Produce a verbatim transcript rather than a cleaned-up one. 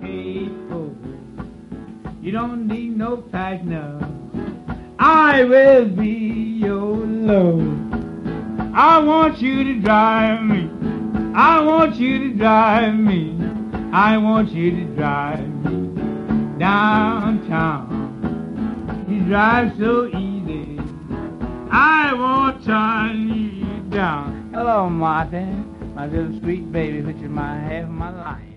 paid for. You don't need no partner. I will be your load. I want you to drive me. I want you to drive me. I want you to drive me downtown. You drive so easy. I won't turn you down. Hello, Martin, my little sweet baby, which is my half of my life.